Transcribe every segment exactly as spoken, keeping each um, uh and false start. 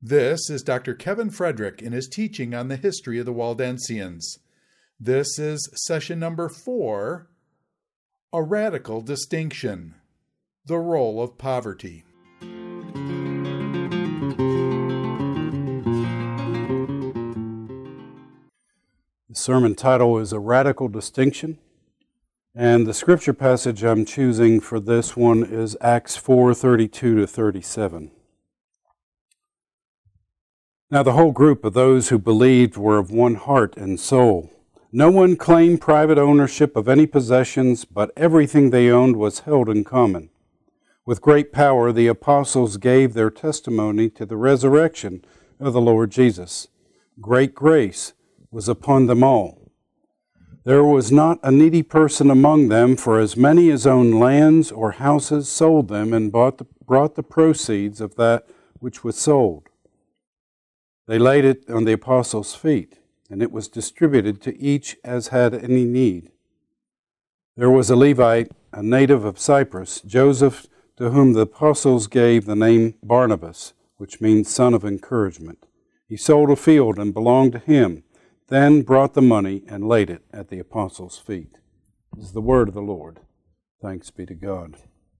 This is Doctor Kevin Frederick in his teaching on the history of the Waldensians. This is session number four, A Radical Distinction, the Role of Poverty. The sermon title is A Radical Distinction, and the scripture passage I'm choosing for this one is Acts four, thirty-two to thirty-seven. Now the whole group of those who believed were of one heart and soul. No one claimed private ownership of any possessions, but everything they owned was held in common. With great power the apostles gave their testimony to the resurrection of the Lord Jesus. Great grace was upon them all. There was not a needy person among them, for as many as owned lands or houses sold them and bought the, brought the proceeds of that which was sold. They laid it on the apostles' feet, and it was distributed to each as had any need. There was a Levite, a native of Cyprus, Joseph, to whom the apostles gave the name Barnabas, which means son of encouragement. He sold a field and belonged to him, then brought the money and laid it at the apostles' feet. This is the word of the Lord. Thanks be to God.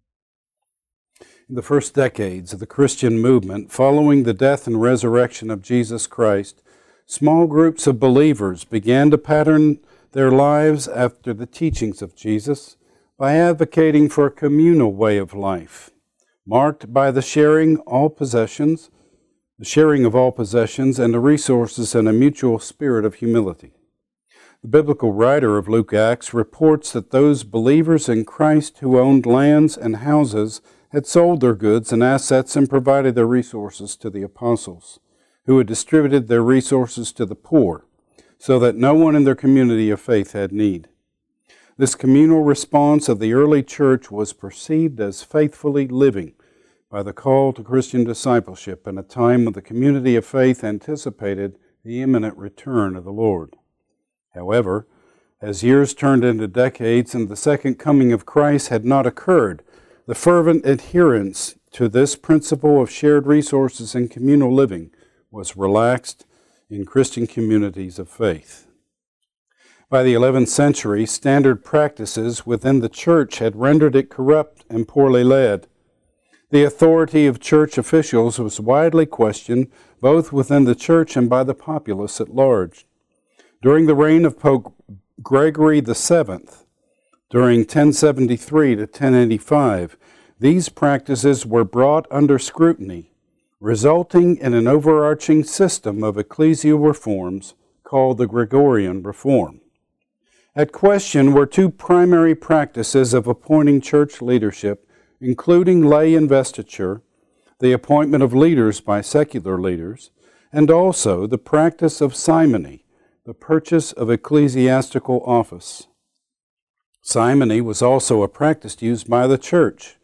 In the first decades of the Christian movement, following the death and resurrection of Jesus Christ, small groups of believers began to pattern their lives after the teachings of Jesus by advocating for a communal way of life, marked by the sharing all possessions, the sharing of all possessions and the resources and a mutual spirit of humility. The biblical writer of Luke Acts reports that those believers in Christ who owned lands and houses had sold their goods and assets and provided their resources to the apostles, who had distributed their resources to the poor, so that no one in their community of faith had need. This communal response of the early church was perceived as faithfully living by the call to Christian discipleship in a time when the community of faith anticipated the imminent return of the Lord. However, as years turned into decades and the second coming of Christ had not occurred, the fervent adherence to this principle of shared resources and communal living was relaxed in Christian communities of faith. By the eleventh century, standard practices within the church had rendered it corrupt and poorly led. The authority of church officials was widely questioned, both within the church and by the populace at large. During the reign of Pope Gregory the Seventh, during ten seventy-three to ten eighty-five, these practices were brought under scrutiny, resulting in an overarching system of ecclesial reforms called the Gregorian Reform. At question were two primary practices of appointing church leadership, including lay investiture, the appointment of leaders by secular leaders, and also the practice of simony, the purchase of ecclesiastical office. Simony was also a practice used by the church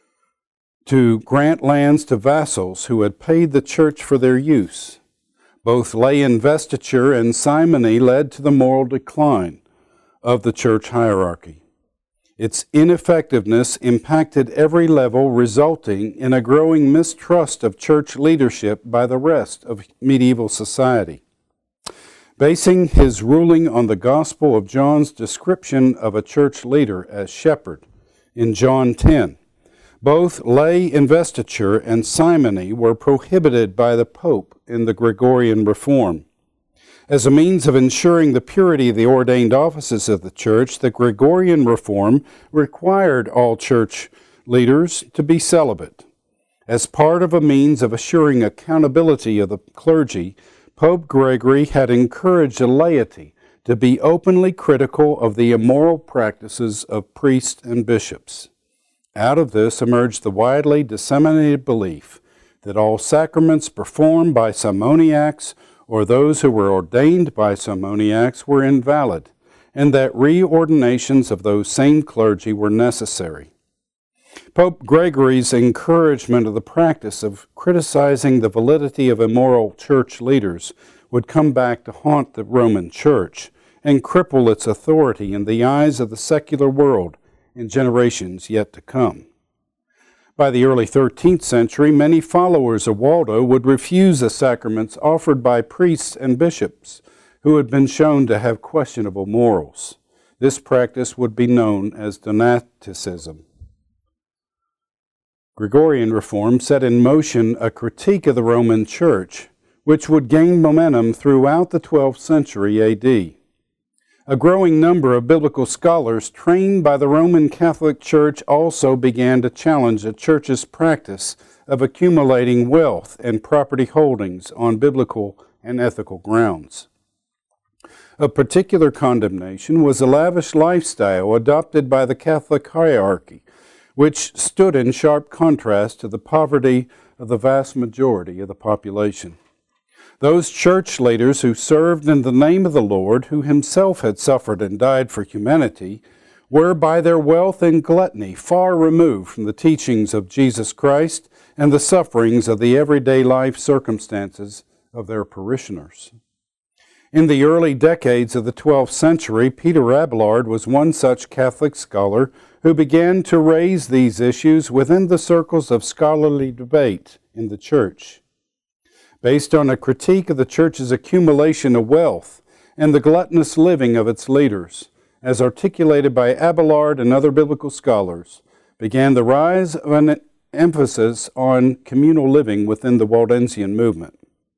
to grant lands to vassals who had paid the church for their use. Both lay investiture and simony led to the moral decline of the church hierarchy. Its ineffectiveness impacted every level, resulting in a growing mistrust of church leadership by the rest of medieval society. Basing his ruling on the Gospel of John's description of a church leader as shepherd in John ten, both lay investiture and simony were prohibited by the Pope in the Gregorian Reform. As a means of ensuring the purity of the ordained offices of the church, the Gregorian Reform required all church leaders to be celibate. As part of a means of assuring accountability of the clergy, Pope Gregory had encouraged the laity to be openly critical of the immoral practices of priests and bishops. Out of this emerged the widely disseminated belief that all sacraments performed by simoniacs or those who were ordained by simoniacs were invalid, and that reordinations of those same clergy were necessary. Pope Gregory's encouragement of the practice of criticizing the validity of immoral church leaders would come back to haunt the Roman Church and cripple its authority in the eyes of the secular world in generations yet to come. By the early thirteenth century, many followers of Waldo would refuse the sacraments offered by priests and bishops who had been shown to have questionable morals. This practice would be known as Donaticism. Gregorian reform set in motion a critique of the Roman Church, which would gain momentum throughout the twelfth century A D. A growing number of biblical scholars trained by the Roman Catholic Church also began to challenge the Church's practice of accumulating wealth and property holdings on biblical and ethical grounds. Of particular condemnation was a lavish lifestyle adopted by the Catholic hierarchy, which stood in sharp contrast to the poverty of the vast majority of the population. Those church leaders who served in the name of the Lord, who himself had suffered and died for humanity, were by their wealth and gluttony far removed from the teachings of Jesus Christ and the sufferings of the everyday life circumstances of their parishioners. In the early decades of the twelfth century, Peter Abelard was one such Catholic scholar who began to raise these issues within the circles of scholarly debate in the Church. Based on a critique of the Church's accumulation of wealth and the gluttonous living of its leaders, as articulated by Abelard and other biblical scholars, began the rise of an emphasis on communal living within the Waldensian movement.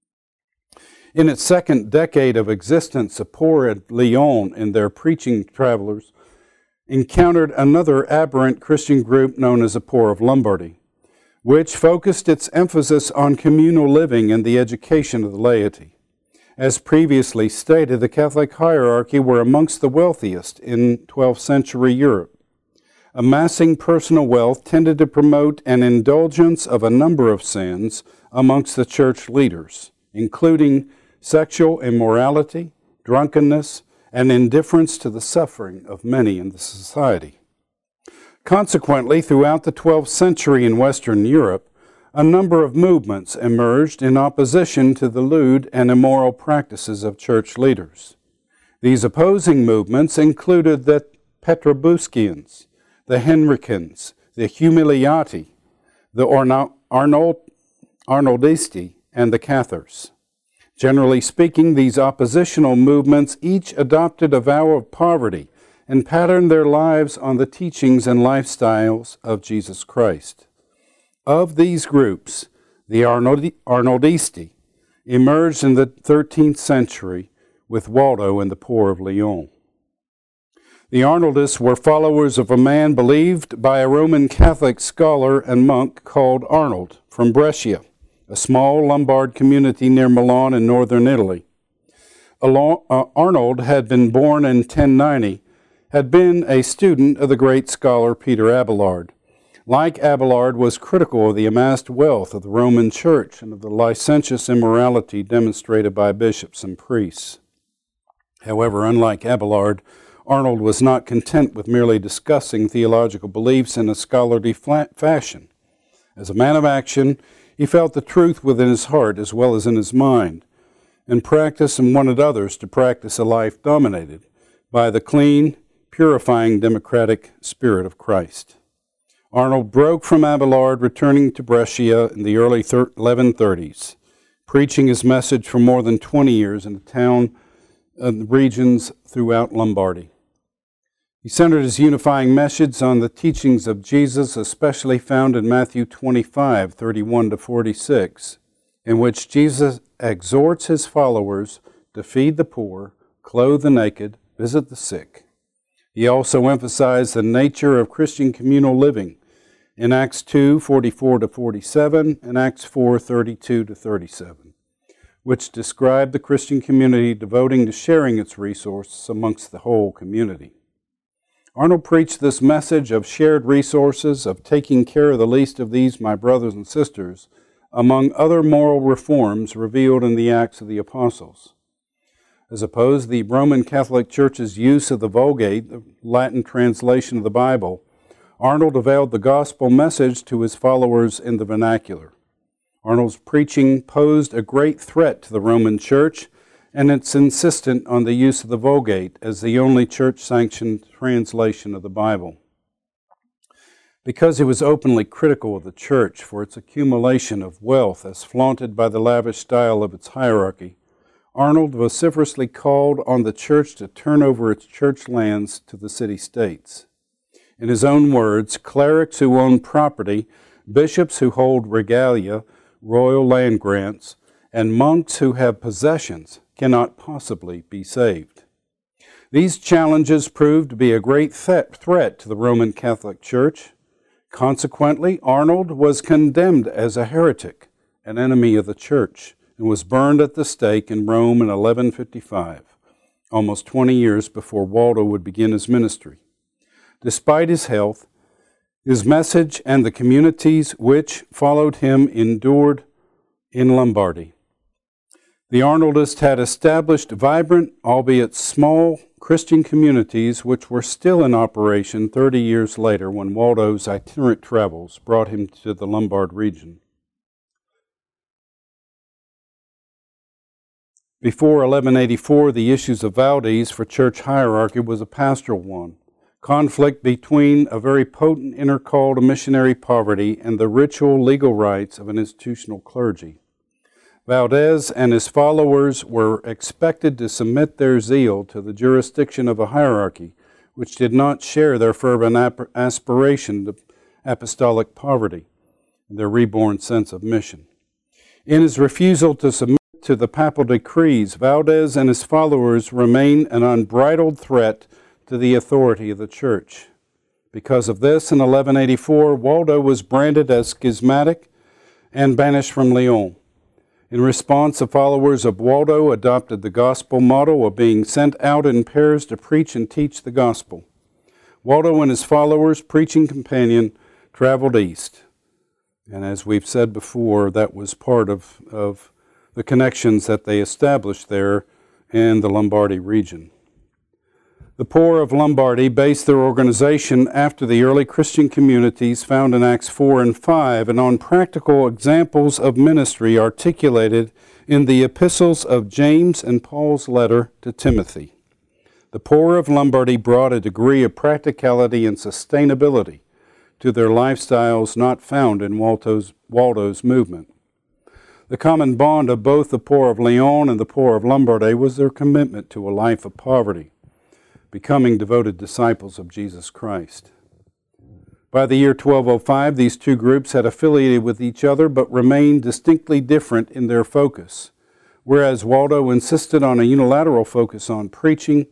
In its second decade of existence, the poor at Lyon and their preaching travelers encountered another aberrant Christian group known as the Poor of Lombardy, which focused its emphasis on communal living and the education of the laity. As previously stated, the Catholic hierarchy were amongst the wealthiest in twelfth century Europe. Amassing personal wealth tended to promote an indulgence of a number of sins amongst the church leaders, including sexual immorality, drunkenness, and indifference to the suffering of many in the society. Consequently, throughout the twelfth century in Western Europe, a number of movements emerged in opposition to the lewd and immoral practices of church leaders. These opposing movements included the Petrobuscians, the Henricans, the Humiliati, the Arnold, Arnoldisti, and the Cathars. Generally speaking, these oppositional movements each adopted a vow of poverty and patterned their lives on the teachings and lifestyles of Jesus Christ. Of these groups, the Arnoldi, Arnoldisti emerged in the thirteenth century with Waldo and the Poor of Lyon. The Arnoldists were followers of a man believed by a Roman Catholic scholar and monk called Arnold from Brescia, a small Lombard community near Milan in northern Italy. Arnold had been born in ten ninety, had been a student of the great scholar Peter Abelard. Like Abelard, was critical of the amassed wealth of the Roman Church and of the licentious immorality demonstrated by bishops and priests. However, unlike Abelard, Arnold was not content with merely discussing theological beliefs in a scholarly fashion. As a man of action, he felt the truth within his heart as well as in his mind, and practiced and wanted others to practice a life dominated by the clean, purifying democratic spirit of Christ. Arnold broke from Abelard, returning to Brescia in the early eleven thirties, preaching his message for more than twenty years in the town and regions throughout Lombardy. He centered his unifying message on the teachings of Jesus, especially found in Matthew twenty-five, thirty-one to forty-six, in which Jesus exhorts his followers to feed the poor, clothe the naked, visit the sick. He also emphasized the nature of Christian communal living in Acts two, forty-four to forty-seven and Acts four, thirty-two to thirty-seven, which described the Christian community devoting to sharing its resources amongst the whole community. Arnold preached this message of shared resources, of taking care of the least of these, my brothers and sisters, among other moral reforms revealed in the Acts of the Apostles. As opposed to the Roman Catholic Church's use of the Vulgate, the Latin translation of the Bible, Arnold availed the gospel message to his followers in the vernacular. Arnold's preaching posed a great threat to the Roman Church, and it's insistent on the use of the Vulgate as the only church-sanctioned translation of the Bible. Because he was openly critical of the church for its accumulation of wealth as flaunted by the lavish style of its hierarchy, Arnold vociferously called on the church to turn over its church lands to the city-states. In his own words, clerics who own property, bishops who hold regalia, royal land grants, and monks who have possessions cannot possibly be saved. These challenges proved to be a great th- threat to the Roman Catholic Church. Consequently, Arnold was condemned as a heretic, an enemy of the church, and was burned at the stake in Rome in eleven fifty-five, almost twenty years before Waldo would begin his ministry. Despite his health, his message and the communities which followed him endured in Lombardy. The Arnoldists had established vibrant, albeit small, Christian communities which were still in operation thirty years later when Waldo's itinerant travels brought him to the Lombard region. Before eleven eighty-four, the issues of Valdese for church hierarchy was a pastoral one, conflict between a very potent inner call to missionary poverty and the ritual legal rights of an institutional clergy. Valdez and his followers were expected to submit their zeal to the jurisdiction of a hierarchy which did not share their fervent aspiration to apostolic poverty and their reborn sense of mission. In his refusal to submit to the papal decrees, Valdez and his followers remain an unbridled threat to the authority of the church. Because of this, in eleven eighty-four, Waldo was branded as schismatic and banished from Lyon. In response, the followers of Waldo adopted the gospel motto of being sent out in pairs to preach and teach the gospel. Waldo and his followers, preaching companion, traveled east. And as we've said before, that was part of, of the connections that they established there in the Lombardy region. The poor of Lombardy based their organization after the early Christian communities found in Acts four and five and on practical examples of ministry articulated in the epistles of James and Paul's letter to Timothy. The poor of Lombardy brought a degree of practicality and sustainability to their lifestyles not found in Waldo's, Waldo's movement. The common bond of both the poor of Lyon and the poor of Lombardy was their commitment to a life of poverty, becoming devoted disciples of Jesus Christ. By the year twelve oh five, these two groups had affiliated with each other but remained distinctly different in their focus. Whereas Waldo insisted on a unilateral focus on preaching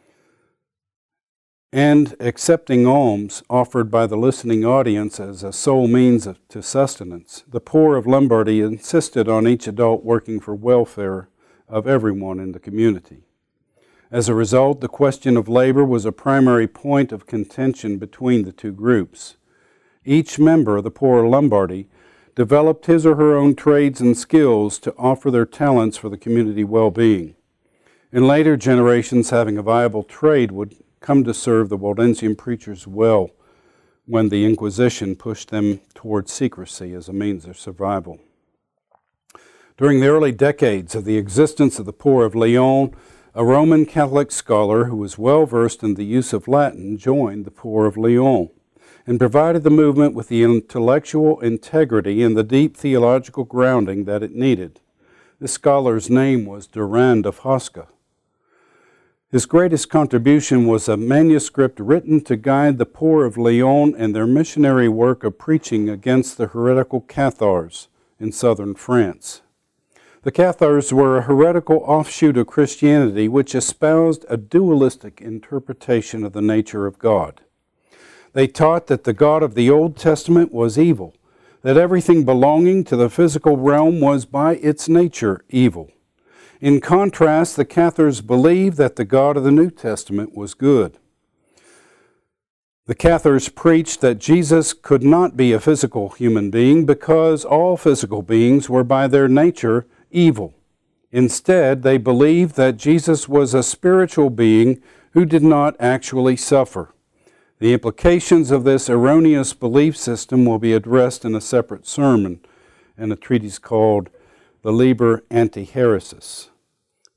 and accepting alms offered by the listening audience as a sole means of, to sustenance, the poor of Lombardy insisted on each adult working for welfare of everyone in the community. As a result, the question of labor was a primary point of contention between the two groups. Each member of the poor Lombardy developed his or her own trades and skills to offer their talents for the community well-being. In later generations, having a viable trade would come to serve the Waldensian preachers well when the Inquisition pushed them toward secrecy as a means of survival. During the early decades of the existence of the poor of Lyon, a Roman Catholic scholar who was well versed in the use of Latin joined the poor of Lyon and provided the movement with the intellectual integrity and the deep theological grounding that it needed. This scholar's name was Durand of Hosca. His greatest contribution was a manuscript written to guide the poor of Lyon in their missionary work of preaching against the heretical Cathars in southern France. The Cathars were a heretical offshoot of Christianity which espoused a dualistic interpretation of the nature of God. They taught that the God of the Old Testament was evil, that everything belonging to the physical realm was by its nature evil. In contrast, the Cathars believed that the God of the New Testament was good. The Cathars preached that Jesus could not be a physical human being because all physical beings were by their nature evil. Instead, they believed that Jesus was a spiritual being who did not actually suffer. The implications of this erroneous belief system will be addressed in a separate sermon in a treatise called The Liber Antiheresis.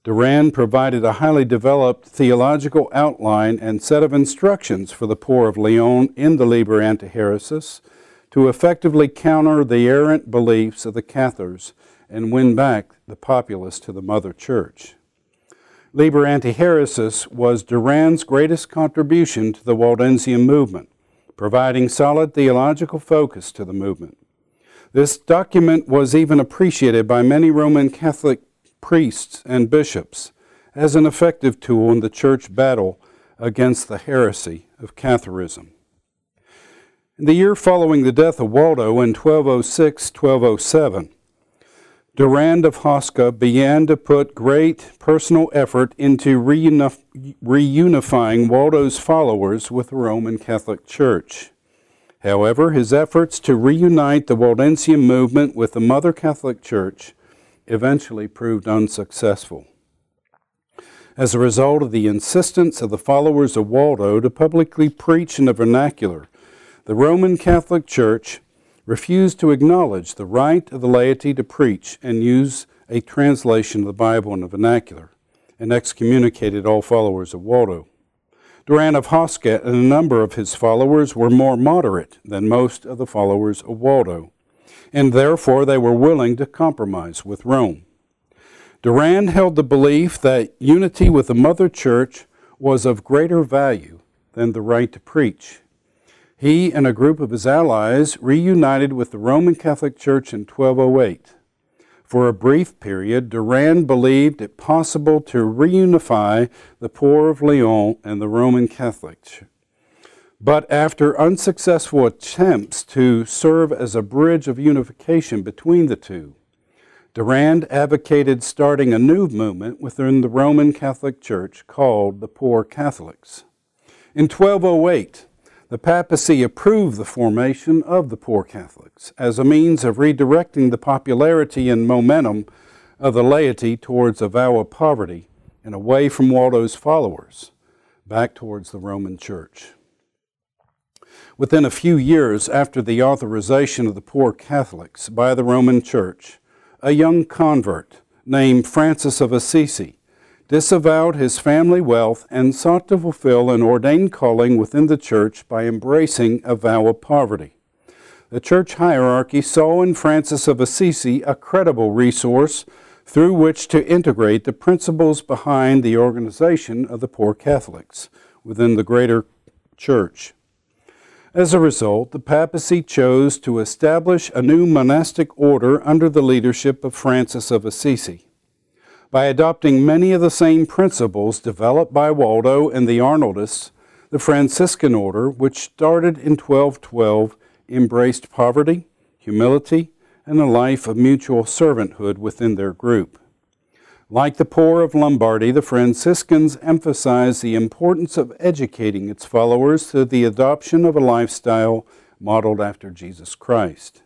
Durand provided a highly developed theological outline and set of instructions for the poor of Lyon in the Liber Antiheresis to effectively counter the errant beliefs of the Cathars and win back the populace to the Mother Church. Liber Antiheresis was Durand's greatest contribution to the Waldensian movement, providing solid theological focus to the movement. This document was even appreciated by many Roman Catholic priests and bishops as an effective tool in the church battle against the heresy of Catharism. In the year following the death of Waldo in twelve oh six to twelve oh seven, Durand of Hosca began to put great personal effort into reunif- reunifying Waldo's followers with the Roman Catholic Church. However, his efforts to reunite the Waldensian movement with the Mother Catholic Church eventually proved unsuccessful. As a result of the insistence of the followers of Waldo to publicly preach in the vernacular, the Roman Catholic Church refused to acknowledge the right of the laity to preach and use a translation of the Bible in the vernacular, and excommunicated all followers of Waldo. Durand of Hosca and a number of his followers were more moderate than most of the followers of Waldo, and therefore they were willing to compromise with Rome. Durand held the belief that unity with the Mother Church was of greater value than the right to preach. He and a group of his allies reunited with the Roman Catholic Church in twelve oh eight. For a brief period, Durand believed it possible to reunify the poor of Lyon and the Roman Catholic Church. But after unsuccessful attempts to serve as a bridge of unification between the two, Durand advocated starting a new movement within the Roman Catholic Church called the Poor Catholics. In twelve oh eight, the papacy approved the formation of the Poor Catholics as a means of redirecting the popularity and momentum of the laity towards a vow of poverty and away from Waldo's followers, back towards the Roman Church. Within a few years after the authorization of the Poor Catholics by the Roman Church, a young convert named Francis of Assisi disavowed his family wealth and sought to fulfill an ordained calling within the church by embracing a vow of poverty. The church hierarchy saw in Francis of Assisi a credible resource through which to integrate the principles behind the organization of the Poor Catholics within the greater church. As a result, the papacy chose to establish a new monastic order under the leadership of Francis of Assisi. By adopting many of the same principles developed by Waldo and the Arnoldists, the Franciscan order, which started in twelve twelve, embraced poverty, humility, and a life of mutual servanthood within their group. Like the poor of Lombardy, the Franciscans emphasized the importance of educating its followers to the adoption of a lifestyle modeled after Jesus Christ.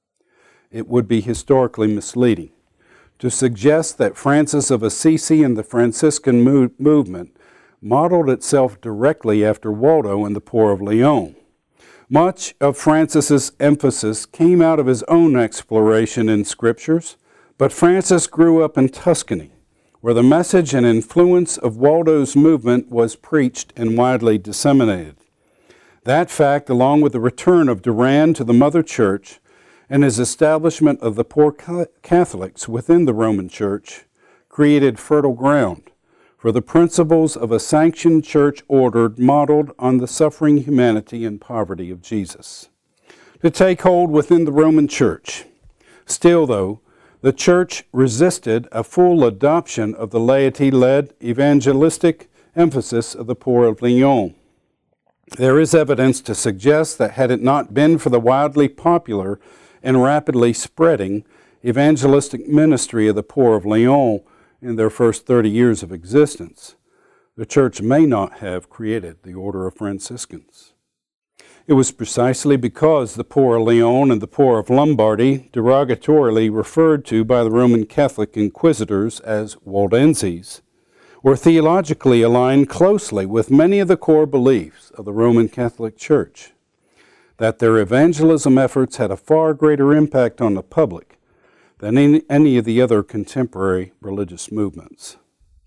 It would be historically misleading to suggest that Francis of Assisi and the Franciscan mo- movement modeled itself directly after Waldo and the poor of Lyon. Much of Francis's emphasis came out of his own exploration in scriptures, but Francis grew up in Tuscany, where the message and influence of Waldo's movement was preached and widely disseminated. That fact, along with the return of Durand to the Mother Church and his establishment of the Poor Catholics within the Roman Church, created fertile ground for the principles of a sanctioned church order modeled on the suffering humanity and poverty of Jesus to take hold within the Roman Church. Still, though, the Church resisted a full adoption of the laity-led evangelistic emphasis of the poor of Lyon. There is evidence to suggest that had it not been for the wildly popular and rapidly spreading evangelistic ministry of the poor of Lyon in their first thirty years of existence, the Church may not have created the Order of Franciscans. It was precisely because the poor of Lyon and the poor of Lombardy, derogatorily referred to by the Roman Catholic inquisitors as Waldenses, were theologically aligned closely with many of the core beliefs of the Roman Catholic Church, that their evangelism efforts had a far greater impact on the public than any, any of the other contemporary religious movements.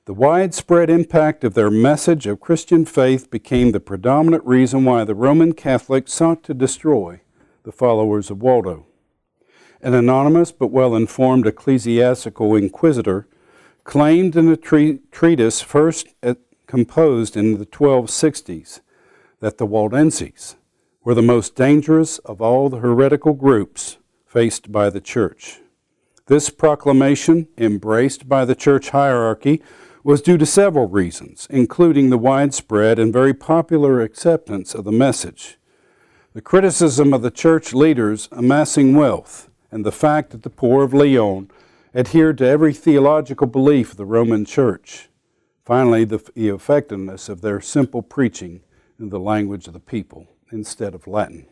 The widespread impact of their message of Christian faith became the predominant reason why the Roman Catholics sought to destroy the followers of Waldo. An anonymous but well-informed ecclesiastical inquisitor claimed in a tre- treatise first at, composed in the twelve sixties that the Waldenses were the most dangerous of all the heretical groups faced by the church. This proclamation, embraced by the church hierarchy, was due to several reasons, including the widespread and very popular acceptance of the message, the criticism of the church leaders amassing wealth, and the fact that the poor of Lyon adhered to every theological belief of the Roman Church. Finally, the, the effectiveness of their simple preaching in the language of the people instead of Latin.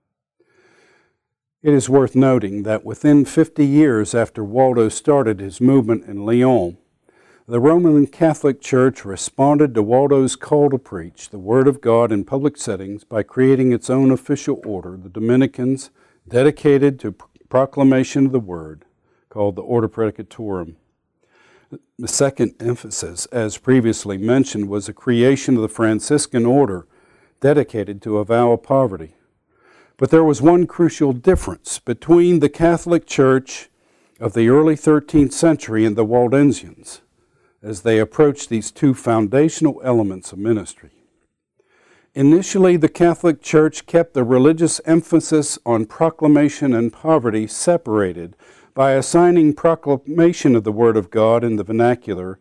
It is worth noting that within fifty years after Waldo started his movement in Lyon, the Roman Catholic Church responded to Waldo's call to preach the Word of God in public settings by creating its own official order, the Dominicans, dedicated to proclamation of the Word, called the Order Predicatorum. The second emphasis, as previously mentioned, was the creation of the Franciscan order, dedicated to a vow of poverty. But there was one crucial difference between the Catholic Church of the early thirteenth century and the Waldensians, as they approached these two foundational elements of ministry. Initially, the Catholic Church kept the religious emphasis on proclamation and poverty separated by assigning proclamation of the Word of God in the vernacular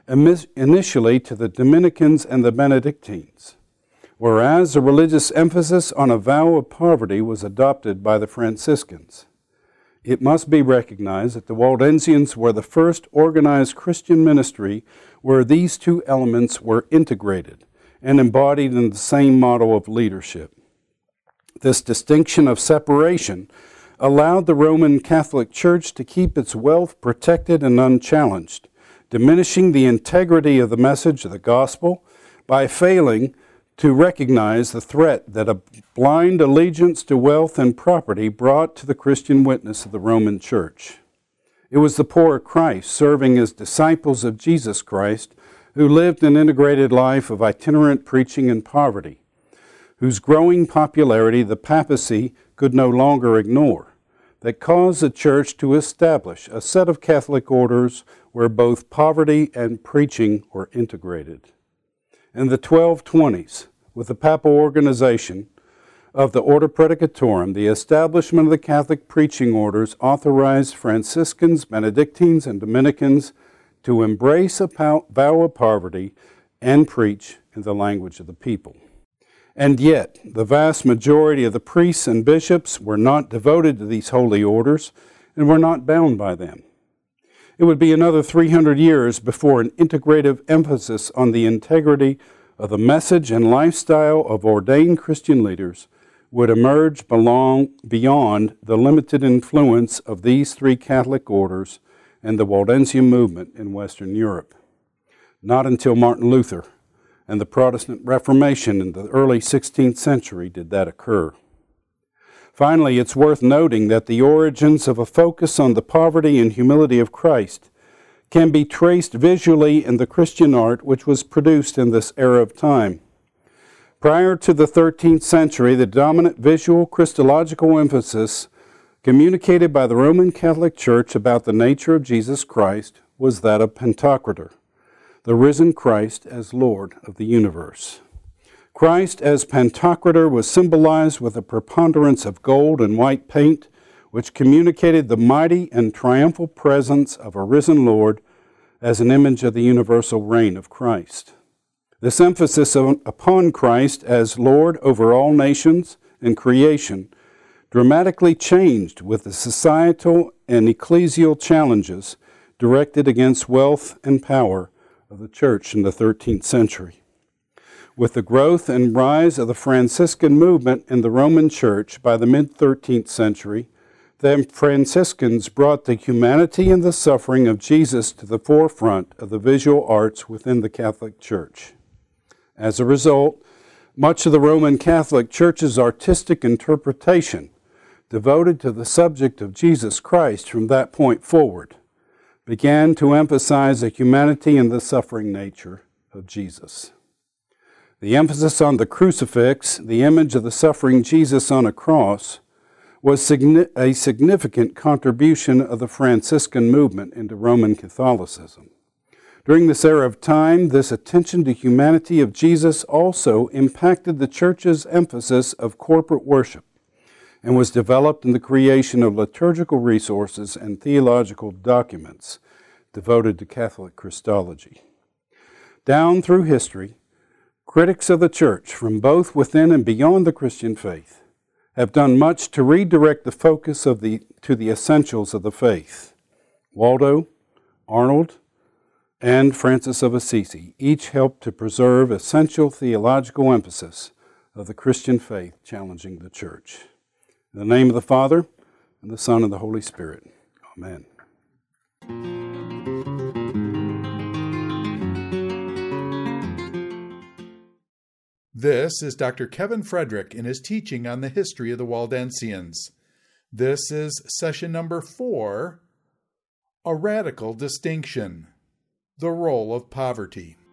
initially to the Dominicans and the Benedictines, whereas the religious emphasis on a vow of poverty was adopted by the Franciscans. It must be recognized that the Waldensians were the first organized Christian ministry where these two elements were integrated and embodied in the same model of leadership. This distinction of separation allowed the Roman Catholic Church to keep its wealth protected and unchallenged, diminishing the integrity of the message of the gospel by failing to recognize the threat that a blind allegiance to wealth and property brought to the Christian witness of the Roman Church. It was the poor of Christ, serving as disciples of Jesus Christ, who lived an integrated life of itinerant preaching and poverty, whose growing popularity the papacy could no longer ignore, that caused the Church to establish a set of Catholic orders where both poverty and preaching were integrated. In the twelve twenties, with the papal organization of the Order Predicatorum, the establishment of the Catholic preaching orders authorized Franciscans, Benedictines, and Dominicans to embrace a vow of poverty and preach in the language of the people. And yet, the vast majority of the priests and bishops were not devoted to these holy orders and were not bound by them. It would be another three hundred years before an integrative emphasis on the integrity of the message and lifestyle of ordained Christian leaders would emerge belong beyond the limited influence of these three Catholic orders and the Waldensian movement in Western Europe. Not until Martin Luther and the Protestant Reformation in the early sixteenth century did that occur. Finally, it's worth noting that the origins of a focus on the poverty and humility of Christ can be traced visually in the Christian art which was produced in this era of time. Prior to the thirteenth century, the dominant visual Christological emphasis communicated by the Roman Catholic Church about the nature of Jesus Christ was that of Pantocrator, the risen Christ as Lord of the universe. Christ as Pantocrator was symbolized with a preponderance of gold and white paint, which communicated the mighty and triumphal presence of a risen Lord as an image of the universal reign of Christ. This emphasis upon Christ as Lord over all nations and creation dramatically changed with the societal and ecclesial challenges directed against wealth and power of the church in the thirteenth century. With the growth and rise of the Franciscan movement in the Roman Church by the mid-thirteenth century, the Franciscans brought the humanity and the suffering of Jesus to the forefront of the visual arts within the Catholic Church. As a result, much of the Roman Catholic Church's artistic interpretation devoted to the subject of Jesus Christ from that point forward. began to emphasize the humanity and the suffering nature of Jesus. The emphasis on the crucifix, the image of the suffering Jesus on a cross, was a significant contribution of the Franciscan movement into Roman Catholicism. During this era of time, this attention to humanity of Jesus also impacted the Church's emphasis of corporate worship and was developed in the creation of liturgical resources and theological documents devoted to Catholic Christology. Down through history, critics of the Church from both within and beyond the Christian faith have done much to redirect the focus of the, to the essentials of the faith. Waldo, Arnold, and Francis of Assisi each helped to preserve essential theological emphasis of the Christian faith challenging the Church. In the name of the Father, and the Son, and the Holy Spirit. Amen. This is Doctor Kevin Frederick in his teaching on the history of the Waldensians. This is session number four, A Radical Distinction, the Role of Poverty.